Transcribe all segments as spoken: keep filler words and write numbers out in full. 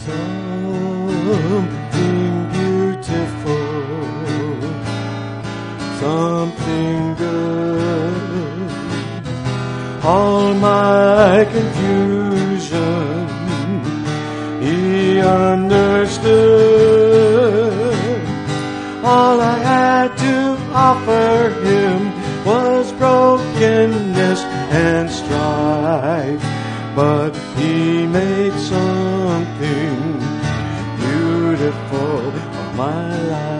Something beautiful, something good. All my confusion, he understood. All I had to offer him was brokenness and strife, but he made something beautiful of my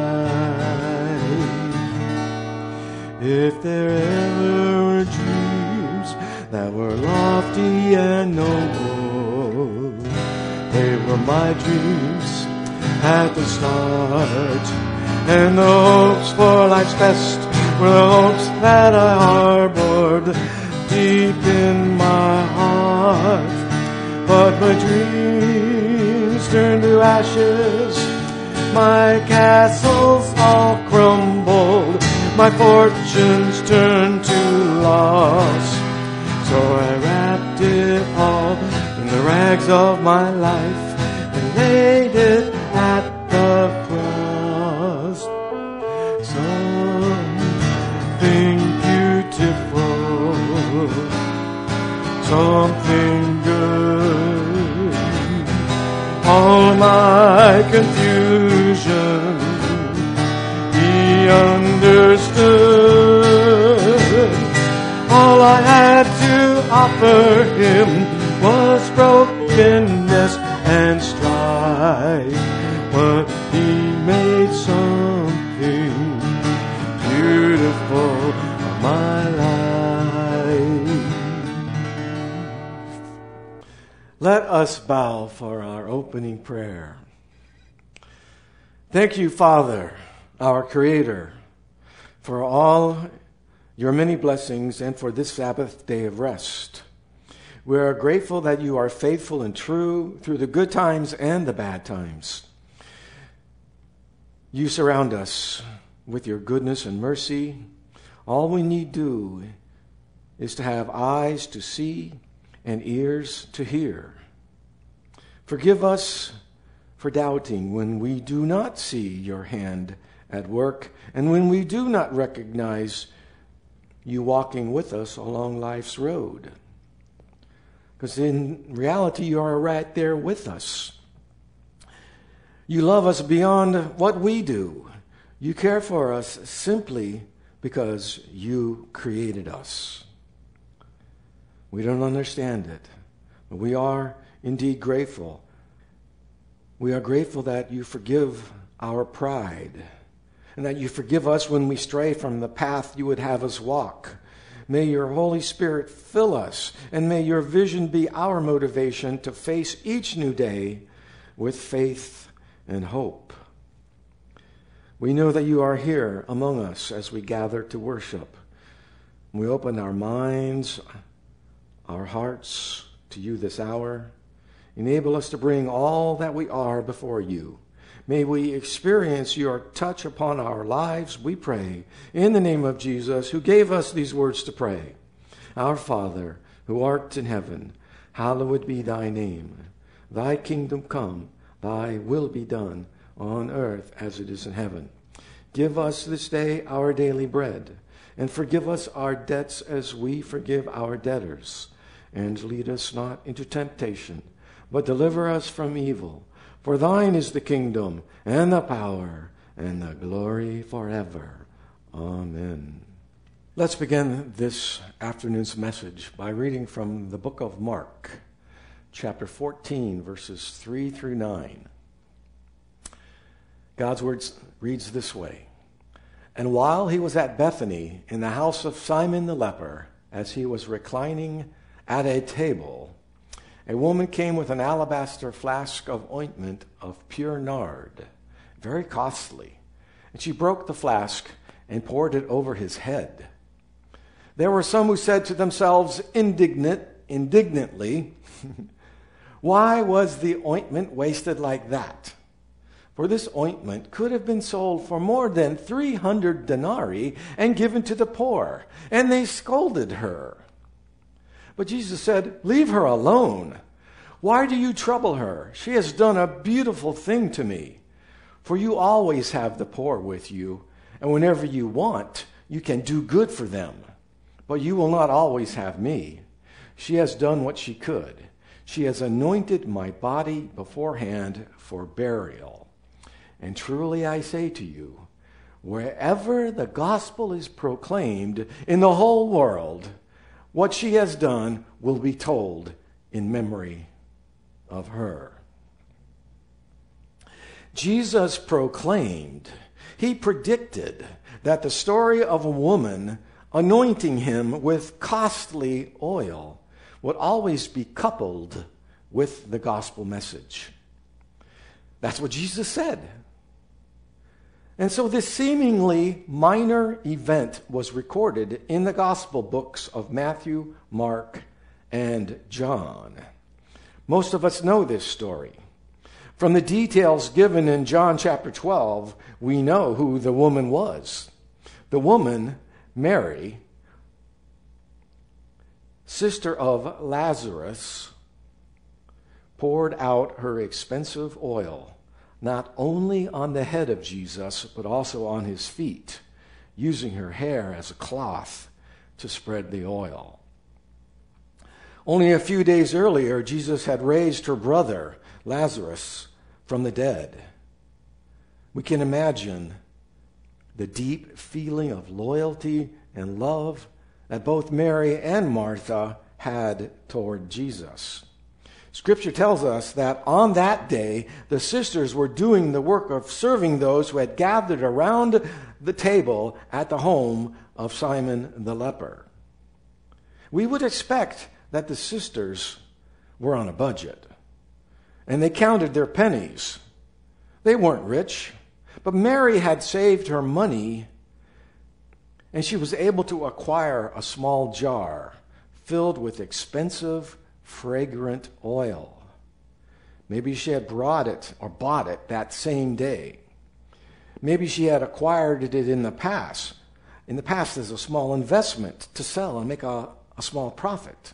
life. If there ever were dreams that were lofty and noble, they were my dreams at the start. And the hopes for life's best were the hopes that I harbored deep in my heart. But my dreams turned to ashes, my castles all crumbled, my fortunes turned to loss. So I wrapped it all in the rags of my life and laid it at the cross. Something beautiful, something good. All my confusion, he understood. All I had to offer him was brokenness and strife, but he made something beautiful of my life. Let us bow for our opening prayer. Thank you, Father, our Creator, for all your many blessings and for this Sabbath day of rest. We are grateful that you are faithful and true through the good times and the bad times. You surround us with your goodness and mercy. All we need do is to have eyes to see and ears to hear. Forgive us for doubting when we do not see your hand at work and when we do not recognize you walking with us along life's road. Because in reality, you are right there with us. You love us beyond what we do. You care for us simply because you created us. We don't understand it, but we are indeed grateful. We are grateful that you forgive our pride and that you forgive us when we stray from the path you would have us walk. May your Holy Spirit fill us, and may your vision be our motivation to face each new day with faith and hope. We know that you are here among us as we gather to worship. We open our minds, our hearts to you this hour. Enable us to bring all that we are before you. May we experience your touch upon our lives, we pray, in the name of Jesus, who gave us these words to pray. Our Father, who art in heaven, hallowed be thy name. Thy kingdom come, thy will be done, on earth as it is in heaven. Give us this day our daily bread, and forgive us our debts as we forgive our debtors. And lead us not into temptation, but deliver us from evil. For thine is the kingdom, and the power, and the glory forever. Amen. Let's begin this afternoon's message by reading from the book of Mark, chapter fourteen, verses three through nine. God's word reads this way. And while he was at Bethany, in the house of Simon the leper, as he was reclining at a table, a woman came with an alabaster flask of ointment of pure nard, very costly, and she broke the flask and poured it over his head. There were some who said to themselves indignant, indignantly, why was the ointment wasted like that? For this ointment could have been sold for more than three hundred denarii and given to the poor. And they scolded her. But Jesus said, leave her alone. Why do you trouble her? She has done a beautiful thing to me. For you always have the poor with you, and whenever you want, you can do good for them. But you will not always have me. She has done what she could. She has anointed my body beforehand for burial. And truly I say to you, wherever the gospel is proclaimed in the whole world, what she has done will be told in memory of her. Jesus proclaimed, he predicted that the story of a woman anointing him with costly oil would always be coupled with the gospel message. That's what Jesus said. And so this seemingly minor event was recorded in the gospel books of Matthew, Mark, and John. Most of us know this story. From the details given in John chapter twelve, we know who the woman was. The woman, Mary, sister of Lazarus, poured out her expensive oil not only on the head of Jesus, but also on his feet, using her hair as a cloth to spread the oil. Only a few days earlier, Jesus had raised her brother, Lazarus, from the dead. We can imagine the deep feeling of loyalty and love that both Mary and Martha had toward Jesus. Scripture tells us that on that day, the sisters were doing the work of serving those who had gathered around the table at the home of Simon the leper. We would expect that the sisters were on a budget, and they counted their pennies. They weren't rich, but Mary had saved her money, and she was able to acquire a small jar filled with expensive, fragrant oil. Maybe she had brought it or bought it that same day. Maybe she had acquired it in the past. In the past, as a small investment to sell and make a, a small profit.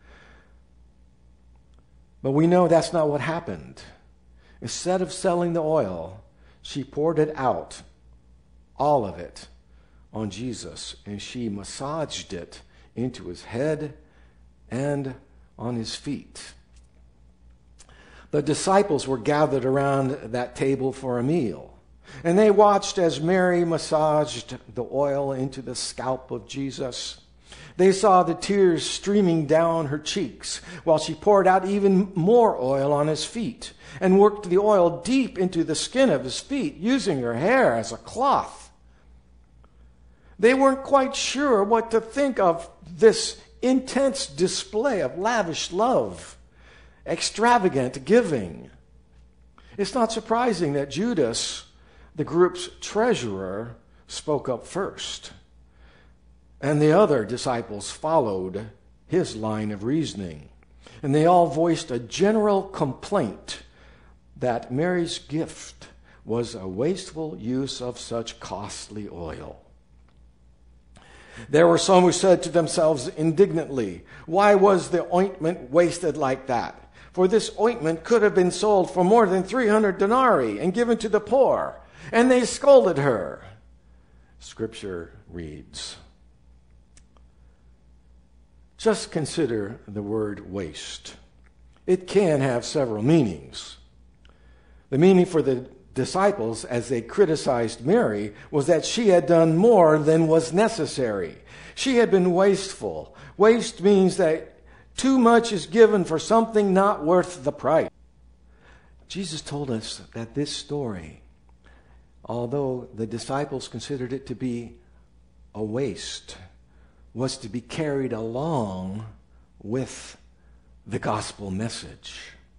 But we know that's not what happened. Instead of selling the oil, she poured it out, all of it, on Jesus, and she massaged it into his head and on his feet. The disciples were gathered around that table for a meal, and they watched as Mary massaged the oil into the scalp of Jesus. They saw the tears streaming down her cheeks while she poured out even more oil on his feet and worked the oil deep into the skin of his feet, using her hair as a cloth. They weren't quite sure what to think of this intense display of lavish love, extravagant giving. It's not surprising that Judas, the group's treasurer, spoke up first, and the other disciples followed his line of reasoning. And they all voiced a general complaint that Mary's gift was a wasteful use of such costly oil. There were some who said to themselves indignantly, "Why was the ointment wasted like that? For this ointment could have been sold for more than three hundred denarii and given to the poor." And they scolded her. Scripture reads, just consider the word waste. It can have several meanings. The meaning for the disciples, as they criticized Mary, was that she had done more than was necessary. She had been wasteful. Waste means that too much is given for something not worth the price. Jesus told us that this story, although the disciples considered it to be a waste, was to be carried along with the gospel message.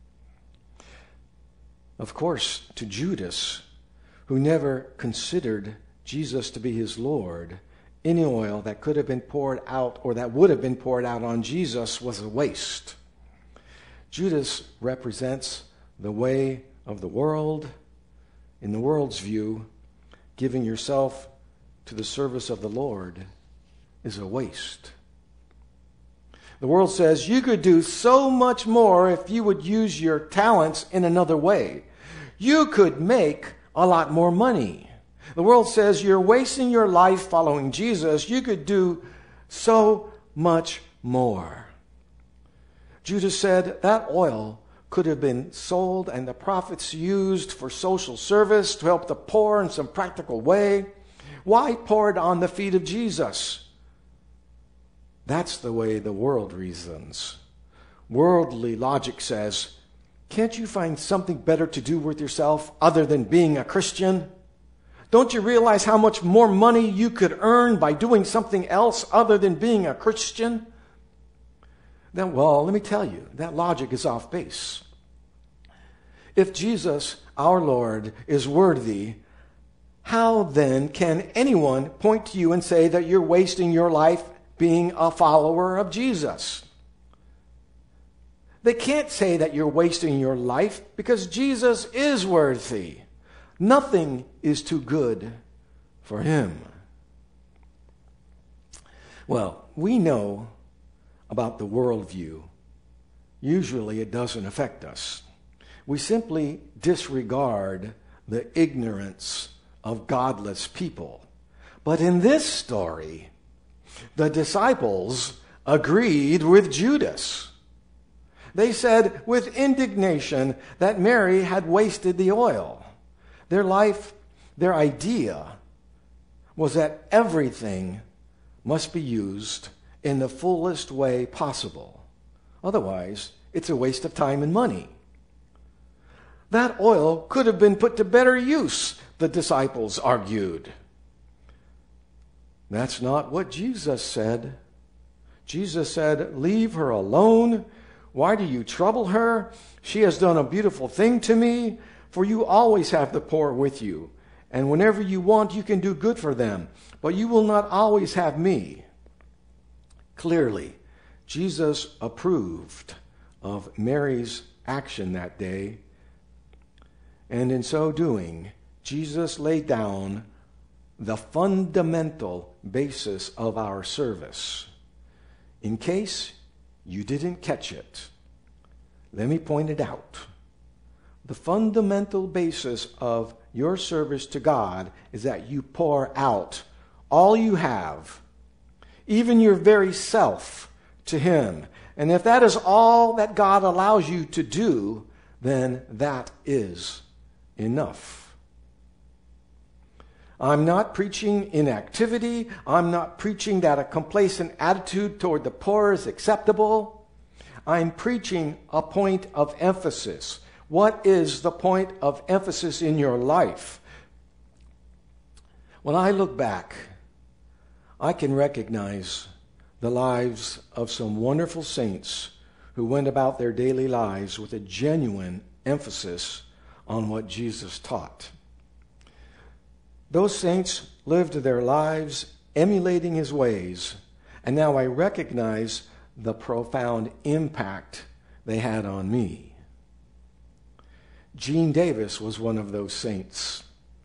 Of course, to Judas, who never considered Jesus to be his Lord, any oil that could have been poured out or that would have been poured out on Jesus was a waste. Judas represents the way of the world. In the world's view, giving yourself to the service of the Lord is a waste. The world says you could do so much more if you would use your talents in another way. You could make a lot more money. The world says you're wasting your life following Jesus. You could do so much more. Judas said that oil could have been sold and the profits used for social service to help the poor in some practical way. Why pour it on the feet of Jesus? That's the way the world reasons. Worldly logic says, can't you find something better to do with yourself other than being a Christian? Don't you realize how much more money you could earn by doing something else other than being a Christian? Then, well, let me tell you, that logic is off base. If Jesus, our Lord, is worthy, how then can anyone point to you and say that you're wasting your life being a follower of Jesus? They can't say that you're wasting your life because Jesus is worthy. Nothing is too good for him. Well, we know about the worldview. Usually it doesn't affect us. We simply disregard the ignorance of godless people. But in this story, the disciples agreed with Judas. They said with indignation that Mary had wasted the oil. Their life, their idea was that everything must be used in the fullest way possible. Otherwise, it's a waste of time and money. That oil could have been put to better use, the disciples argued. That's not what Jesus said. Jesus said, leave her alone. Why do you trouble her? She has done a beautiful thing to me, for you always have the poor with you. And whenever you want, you can do good for them. But you will not always have me. Clearly, Jesus approved of Mary's action that day. And in so doing, Jesus laid down the fundamental basis of our service. In case you didn't catch it, let me point it out. The fundamental basis of your service to God is that you pour out all you have, even your very self, to him. And if that is all that God allows you to do, then that is enough. I'm not preaching inactivity. I'm not preaching that a complacent attitude toward the poor is acceptable. I'm preaching a point of emphasis. What is the point of emphasis in your life? When I look back, I can recognize the lives of some wonderful saints who went about their daily lives with a genuine emphasis on what Jesus taught. Those saints lived their lives emulating his ways, and now I recognize the profound impact they had on me. Jean Davis was one of those saints.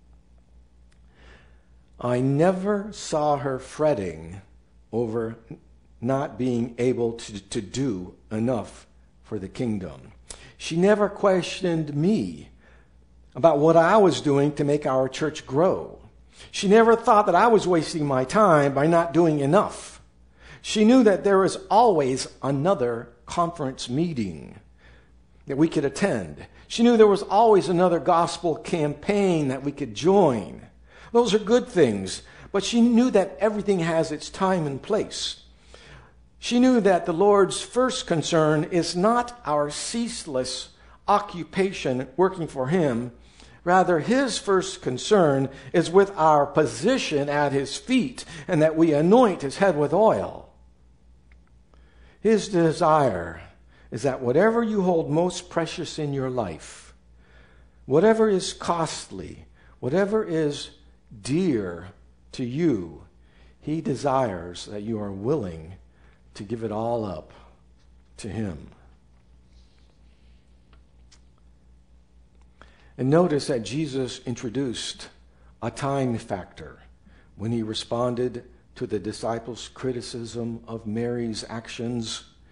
I never saw her fretting over not being able to, to do enough for the kingdom. She never questioned me about what I was doing to make our church grow. She never thought that I was wasting my time by not doing enough. She knew that there was always another conference meeting that we could attend. She knew there was always another gospel campaign that we could join. Those are good things, but she knew that everything has its time and place. She knew that the Lord's first concern is not our ceaseless occupation working for him. Rather, his first concern is with our position at his feet and that we anoint his head with oil. His desire is that whatever you hold most precious in your life, whatever is costly, whatever is dear to you, he desires that you are willing to give it all up to him. And notice that Jesus introduced a time factor when he responded to the disciples' criticism of Mary's actions.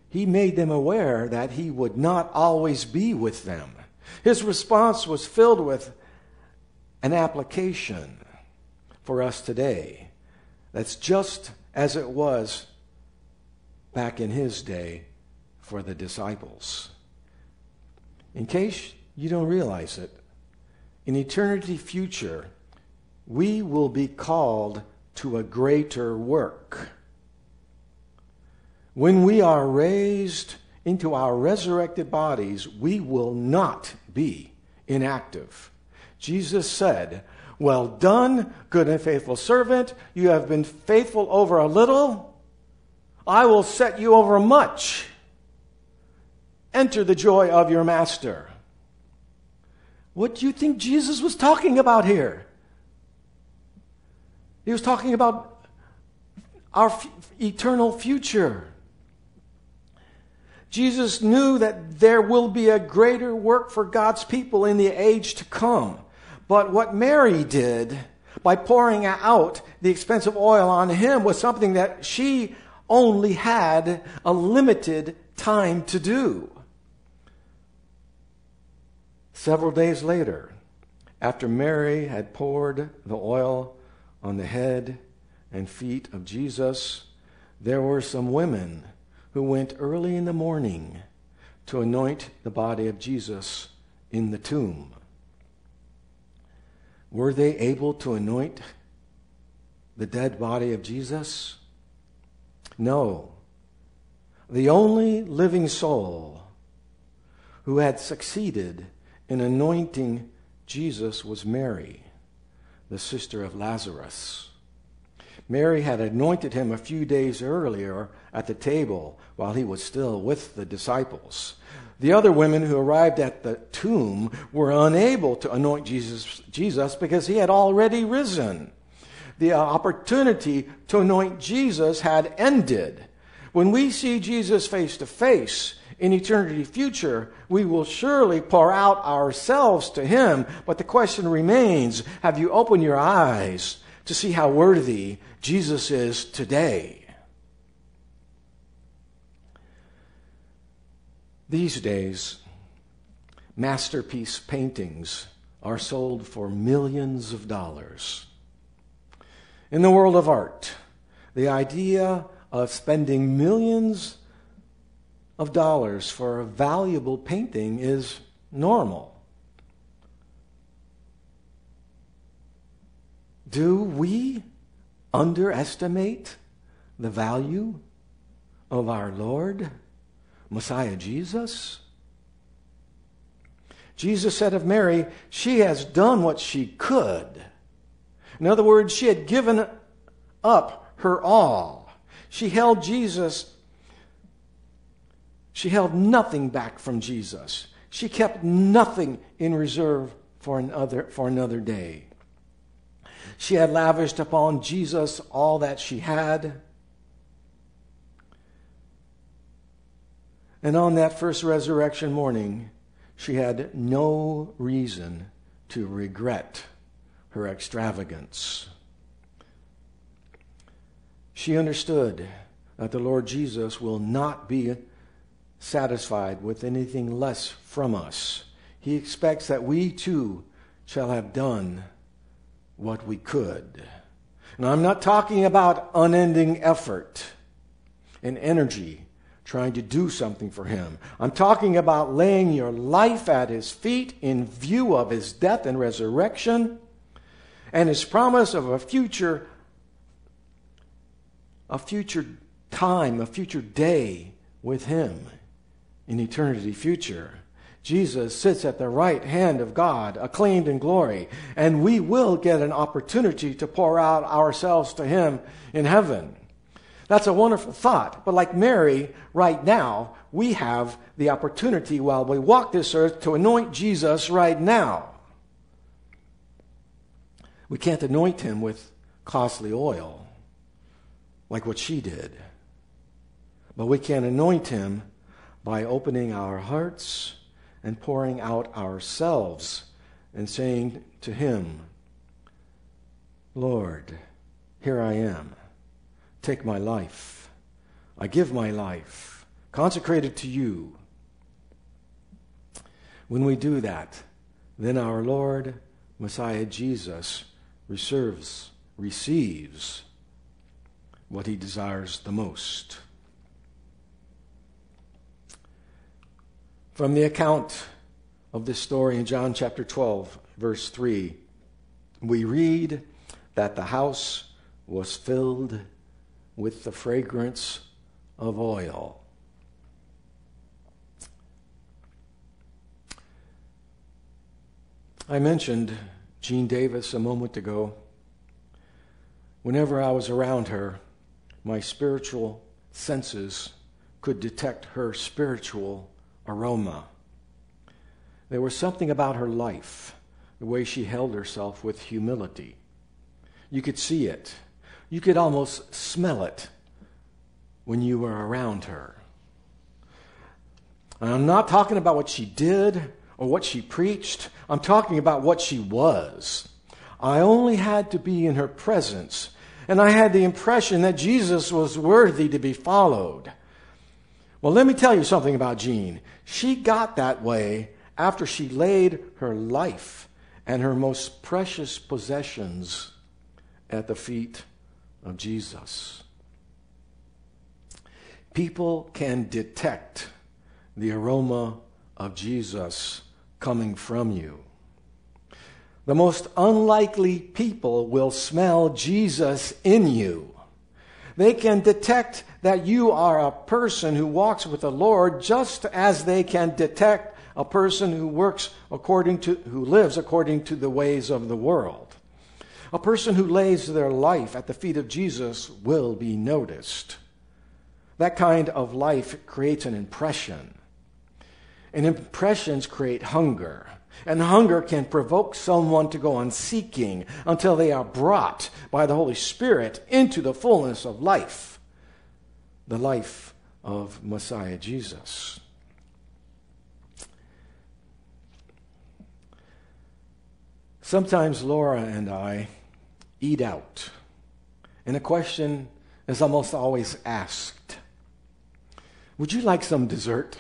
he made them aware that he would not always be with them. His response was filled with an application for us today. That's just as it was back in his day for the disciples. In case you don't realize it, in eternity future, we will be called to a greater work. When we are raised into our resurrected bodies, we will not be inactive. Jesus said, "Well done, good and faithful servant. You have been faithful over a little. I will set you over much. Enter the joy of your master." What do you think Jesus was talking about here? He was talking about our f- eternal future. Jesus knew that there will be a greater work for God's people in the age to come. But what Mary did by pouring out the expensive oil on him was something that she only had a limited time to do. Several days later, after Mary had poured the oil on the head and feet of Jesus, there were some women who went early in the morning to anoint the body of Jesus in the tomb. Were they able to anoint the dead body of Jesus? No. The only living soul who had succeeded in anointing Jesus was Mary, the sister of Lazarus. Mary had anointed him a few days earlier at the table while he was still with the disciples. The other women who arrived at the tomb were unable to anoint Jesus, Jesus because he had already risen. The opportunity to anoint Jesus had ended. When we see Jesus face to face in eternity future, we will surely pour out ourselves to him. But the question remains, have you opened your eyes to see how worthy Jesus is today? These days, masterpiece paintings are sold for millions of dollars. In the world of art, the idea of spending millions of dollars for a valuable painting is normal. Do we underestimate the value of our Lord, Messiah Jesus? Jesus said of Mary, she has done what she could. In other words, she had given up her all. She held Jesus, she held nothing back from Jesus. She kept nothing in reserve for another, for another day. She had lavished upon Jesus all that she had. And on that first resurrection morning, she had no reason to regret her extravagance. She understood that the Lord Jesus will not be satisfied with anything less from us. He expects that we too shall have done what we could. And I'm not talking about unending effort and energy trying to do something for him. I'm talking about laying your life at his feet in view of his death and resurrection and his promise of a future, a future time, a future day with him in eternity future. Jesus sits at the right hand of God, acclaimed in glory, and we will get an opportunity to pour out ourselves to him in heaven. That's a wonderful thought. But like Mary, right now, we have the opportunity while we walk this earth to anoint Jesus right now. We can't anoint him with costly oil like what she did. But we can anoint him by opening our hearts and pouring out ourselves and saying to him, Lord, here I am. Take my life. I give my life consecrated to you. When we do that, then our Lord, Messiah Jesus, receives, receives what he desires the most. From the account of this story in John chapter twelve, verse three, we read that the house was filled with the fragrance of oil. I mentioned Jean Davis a moment ago. Whenever I was around her, my spiritual senses could detect her spiritual aroma. There was something about her life, the way she held herself with humility. You could see it. You could almost smell it when you were around her. And I'm not talking about what she did or what she preached. I'm talking about what she was. I only had to be in her presence, and I had the impression that Jesus was worthy to be followed. Well, let me tell you something about Jean. She got that way after she laid her life and her most precious possessions at the feet of Jesus. People can detect the aroma of Jesus coming from you. The most unlikely people will smell Jesus in you. They can detect that you are a person who walks with the Lord just as they can detect a person who works according to, who lives according to the ways of the world. A person who lays their life at the feet of Jesus will be noticed. That kind of life creates an impression. And impressions create hunger. And hunger can provoke someone to go on seeking until they are brought by the Holy Spirit into the fullness of life, the life of Messiah Jesus. Sometimes Laura and I eat out, and a question is almost always asked, would you like some dessert?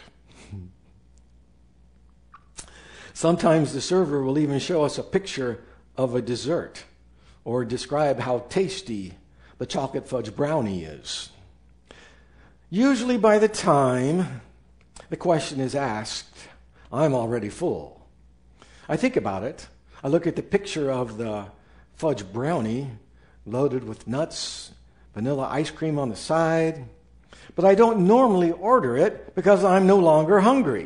Sometimes the server will even show us a picture of a dessert or describe how tasty the chocolate fudge brownie is. Usually by the time the question is asked, I'm already full. I think about it. I look at the picture of the fudge brownie loaded with nuts, vanilla ice cream on the side, but I don't normally order it because I'm no longer hungry.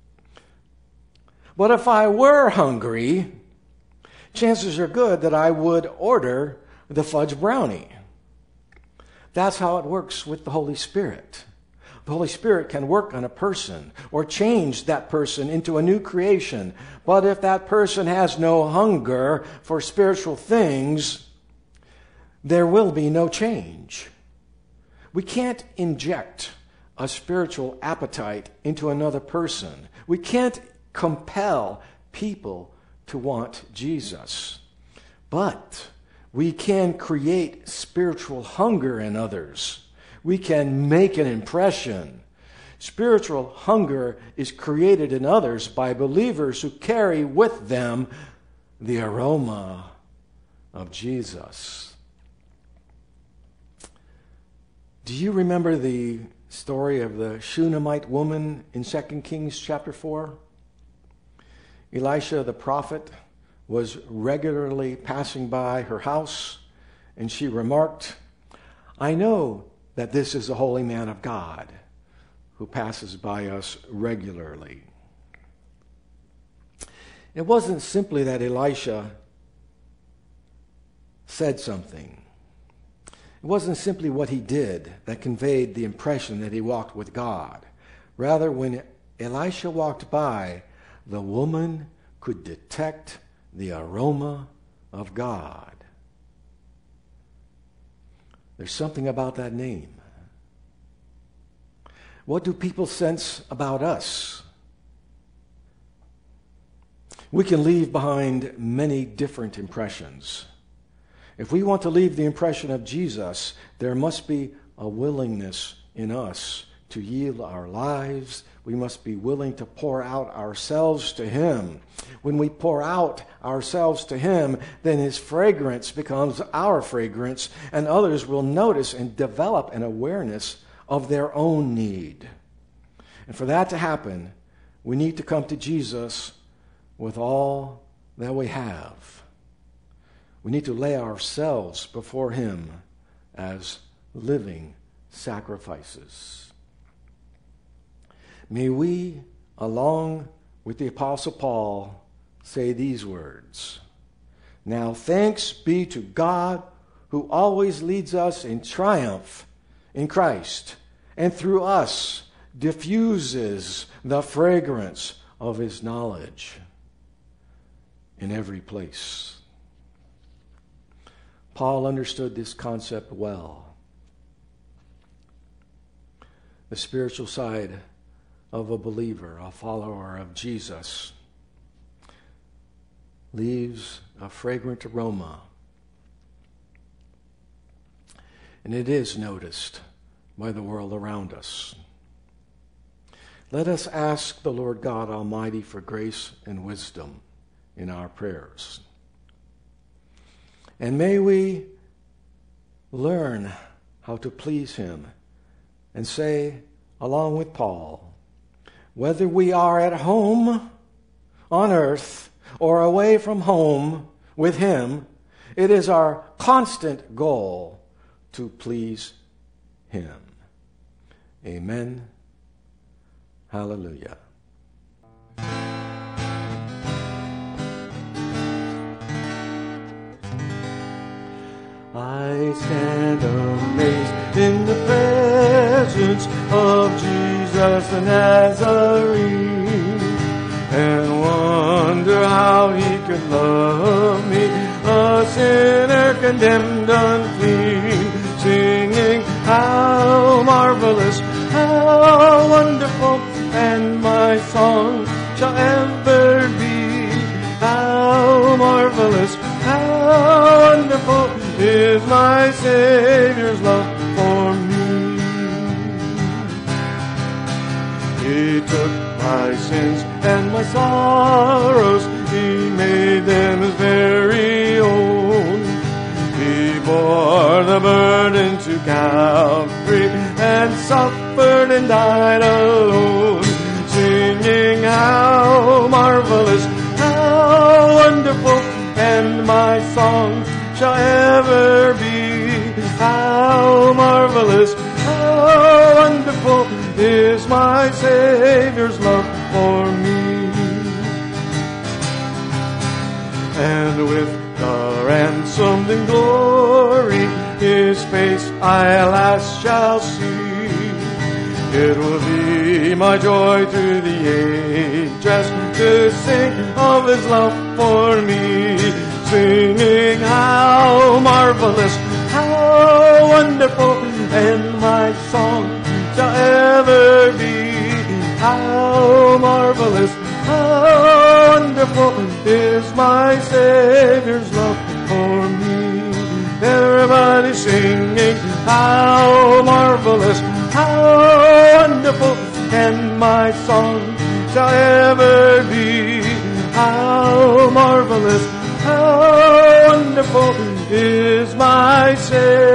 But if I were hungry, chances are good that I would order the fudge brownie. That's how it works with the Holy Spirit. The Holy Spirit can work on a person or change that person into a new creation. But if that person has no hunger for spiritual things, there will be no change. We can't inject a spiritual appetite into another person. We can't compel people to want Jesus. But we can create spiritual hunger in others. We can make an impression. Spiritual hunger is created in others by believers who carry with them the aroma of Jesus. Do you remember the story of the Shunammite woman in Second Kings chapter four? Elisha the prophet was regularly passing by her house, and she remarked, I know that this is a holy man of God who passes by us regularly. It wasn't simply that Elisha said something. It wasn't simply what he did that conveyed the impression that he walked with God. Rather, when Elisha walked by, the woman could detect the aroma of God. There's something about that name. What do people sense about us? We can leave behind many different impressions. If we want to leave the impression of Jesus, there must be a willingness in us to yield our lives. We must be willing to pour out ourselves to Him. When we pour out ourselves to Him, then His fragrance becomes our fragrance, and others will notice and develop an awareness of their own need. And for that to happen, we need to come to Jesus with all that we have. We need to lay ourselves before Him as living sacrifices. May we, along with the Apostle Paul, say these words. Now thanks be to God who always leads us in triumph in Christ, and through us diffuses the fragrance of His knowledge in every place. Paul understood this concept well. The spiritual side of a believer, a follower of Jesus, leaves a fragrant aroma. And it is noticed by the world around us. Let us ask the Lord God Almighty for grace and wisdom in our prayers. And may we learn how to please Him and say, along with Paul, whether we are at home on earth or away from home with Him, it is our constant goal to please Him. Amen. Hallelujah. I stand amazed in the presence of Jesus the Nazarene, and wonder how He could love me, a sinner condemned unclean, singing how marvelous, how wonderful, and my song shall ever be. How marvelous, how wonderful is my Savior's love for me. He took my sins and my sorrows, He made them His very own. He bore the burden to Calvary and suffered and died alone, singing how marvelous, how wonderful, and my song shall ever be. How marvelous, how wonderful is my Savior's love for me. And with the ransomed in glory, His face I last shall see. It will be my joy through the ages to sing of His love for me, singing how marvelous, how wonderful, and my song shall ever be. How marvelous, how wonderful is my Savior's love for me. Everybody singing, how marvelous, how wonderful, and my song shall ever be. How marvelous, how wonderful is my Savior.